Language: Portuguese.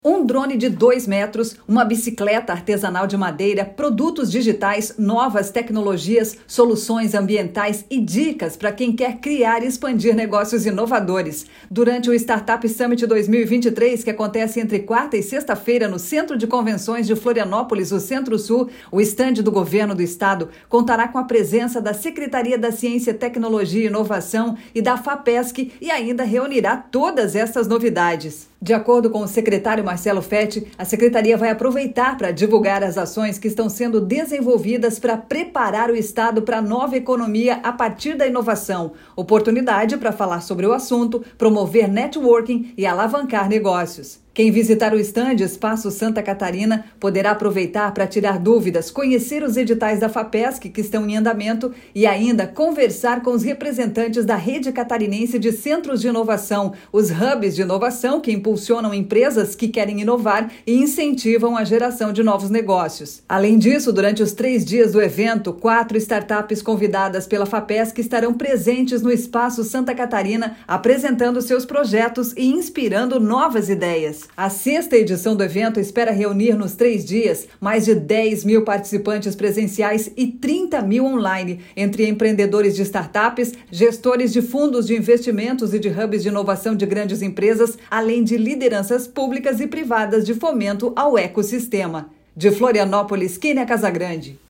Um drone de 2 metros, uma bicicleta artesanal de madeira, produtos digitais, novas tecnologias, soluções ambientais e dicas para quem quer criar e expandir negócios inovadores. Durante o Startup Summit 2023, que acontece entre quarta e sexta-feira no Centro de Convenções de Florianópolis, o Centro-Sul, o estande do Governo do Estado contará com a presença da Secretaria da Ciência, Tecnologia e Inovação e da FAPESC e ainda reunirá todas essas novidades. De acordo com o secretário Marcelo Fetti, a Secretaria vai aproveitar para divulgar as ações que estão sendo desenvolvidas para preparar o Estado para a nova economia a partir da inovação. Oportunidade para falar sobre o assunto, promover networking e alavancar negócios. Quem visitar o estande Espaço Santa Catarina poderá aproveitar para tirar dúvidas, conhecer os editais da FAPESC que estão em andamento e ainda conversar com os representantes da Rede Catarinense de Centros de Inovação, os hubs de inovação que impulsionam empresas que querem inovar e incentivam a geração de novos negócios. Além disso, durante os 3 dias do evento, 4 startups convidadas pela FAPESC estarão presentes no Espaço Santa Catarina, apresentando seus projetos e inspirando novas ideias. A 6ª edição do evento espera reunir nos 3 dias mais de 10 mil participantes presenciais e 30 mil online, entre empreendedores de startups, gestores de fundos de investimentos e de hubs de inovação de grandes empresas, além de lideranças públicas e privadas de fomento ao ecossistema. De Florianópolis, Kênia Casagrande.